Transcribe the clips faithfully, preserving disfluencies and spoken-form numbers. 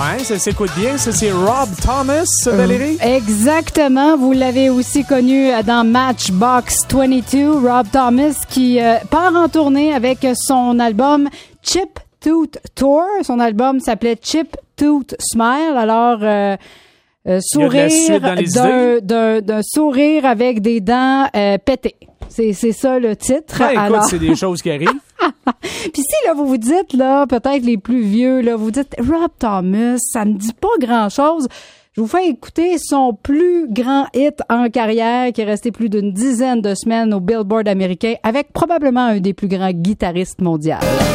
Ouais, ça s'écoute bien. Ça, c'est Rob Thomas, Valérie? Euh, exactement. Vous l'avez aussi connu dans Matchbox vingt-deux. Rob Thomas qui euh, part en tournée avec son album Chip Tooth Tour. Son album s'appelait Chip Tooth Smile. Alors... Euh, Euh, sourire d'un, d'un, d'un sourire avec des dents euh, pétées. C'est, c'est ça le titre. Ah, écoute, alors... c'est des choses qui arrivent. Puis si là vous vous dites là, peut-être les plus vieux là, vous dites Rob Thomas, ça me dit pas grand-chose. Je vous fais écouter son plus grand hit en carrière qui est resté plus d'une dizaine de semaines au Billboard américain avec probablement un des plus grands guitaristes mondiaux.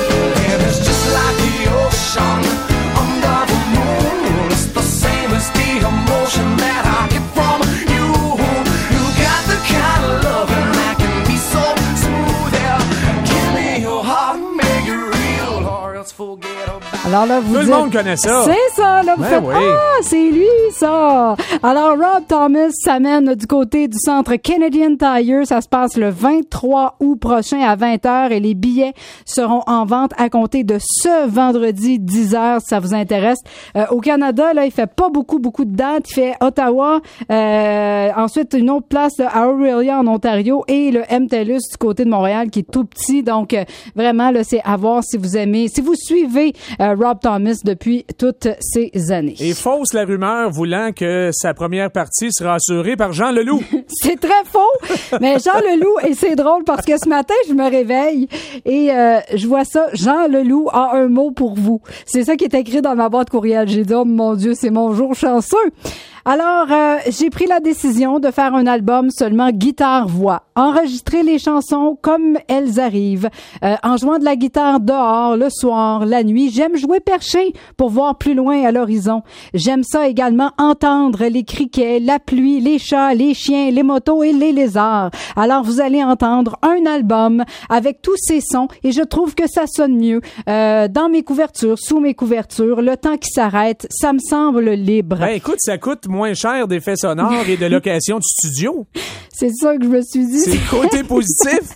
Emotion that I get from you. You got the kind of loving that can be so smooth. Yeah, give me your heart, make it real, or else forget about it. Alors là, vous Tout dites, le monde connaît ça. C'est ça, là, vous ben faites, oui. ah, c'est lui, ça. Alors, Rob Thomas s'amène du côté du centre Canadian Tire. Ça se passe le vingt-trois août prochain à vingt heures et les billets seront en vente à compter de ce vendredi dix heures, si ça vous intéresse. Euh, au Canada, là, il fait pas beaucoup, beaucoup de dates. Il fait Ottawa, euh, ensuite une autre place là, à Orillia en Ontario et le M T L U S du côté de Montréal qui est tout petit. Donc, euh, vraiment, là, c'est à voir si vous aimez, si vous suivez euh, Rob Thomas depuis toutes ces années. Et fausse la rumeur voulant que sa première partie sera assurée par Jean Leloup. C'est très faux, mais Jean Leloup, et c'est drôle parce que ce matin, je me réveille et euh, je vois ça, Jean Leloup a un mot pour vous. C'est ça qui est écrit dans ma boîte courriel. J'ai dit, oh mon Dieu, c'est mon jour chanceux. Alors, euh, j'ai pris la décision de faire un album seulement guitare-voix. Enregistrer les chansons comme elles arrivent, euh, en jouant de la guitare dehors, le soir, la nuit. J'aime jouer perché pour voir plus loin à l'horizon. J'aime ça également entendre les criquets, la pluie, les chats, les chiens, les motos et les lézards. Alors, vous allez entendre un album avec tous ces sons et je trouve que ça sonne mieux euh, dans mes couvertures, sous mes couvertures. Le temps qui s'arrête, ça me semble libre. Ben écoute, ça coûte moins cher d'effets sonores et de location de studio. C'est ça que je me suis dit. C'est le côté positif.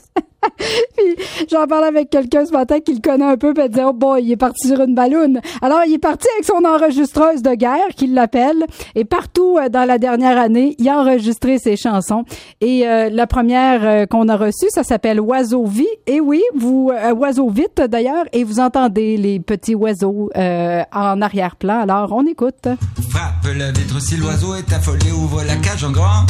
Puis j'en parlais avec quelqu'un ce matin qui le connaît un peu, puis elle disait, oh boy, il est parti sur une balloune. Alors, il est parti avec son enregistreuse de guerre, qu'il l'appelle, et partout euh, dans la dernière année, il a enregistré ses chansons. Et euh, la première euh, qu'on a reçue, ça s'appelle Oiseau Vie. Et oui, vous, euh, Oiseau vite d'ailleurs, et vous entendez les petits oiseaux euh, en arrière-plan. Alors, on écoute. Frappe la vitre si l'oiseau est affolé, ouvre la cage en grand.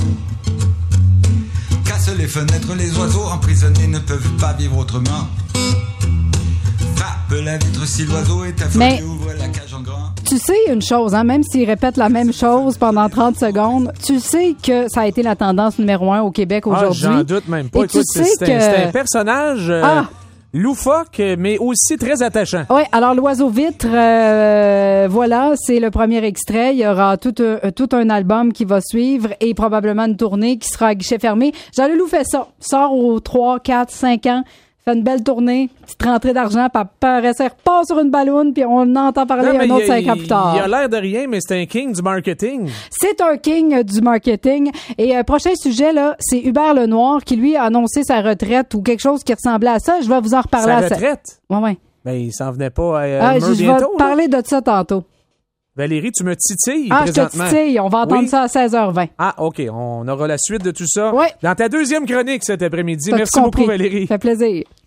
Casse les fenêtres, les oiseaux emprisonnés ne peuvent pas vivre autrement. Frappe la vitre si l'oiseau est affolé, Mais ouvre la cage en grand. Tu sais une chose, hein, même s'il répète la même chose pendant trente secondes, tu sais que ça a été la tendance numéro un au Québec aujourd'hui. Ah, j'en doute même pas. Et Écoute, tu sais c'est, que... un, c'est un personnage... Euh... Ah! loufoque, mais aussi très attachant. Oui, alors l'oiseau vitre, euh, voilà, c'est le premier extrait. Il y aura tout un, tout un album qui va suivre et probablement une tournée qui sera à guichet fermé. Jean Leloup fait ça. Sort aux trois, quatre, cinq ans. Fait une belle tournée, petite rentrée d'argent, puis après ça, il repart sur une balloune, puis on entend parler non, un autre a, cinq ans plus tard. Il a l'air de rien, mais c'est un king du marketing. C'est un king du marketing. Et euh, prochain sujet, là, c'est Hubert Lenoir qui, lui, a annoncé sa retraite ou quelque chose qui ressemblait à ça. Je vais vous en reparler. Sa à retraite? Ça. Ouais, ouais. Ben, il s'en venait pas à euh, ah, je, je vais bientôt, te parler de ça tantôt. Valérie, tu me titilles ah, présentement. Ah, je te titille. On va entendre oui. ça à seize heures vingt. Ah, OK. On aura la suite de tout ça ouais. dans ta deuxième chronique cet après-midi. T'as Merci beaucoup, Valérie. Ça fait plaisir.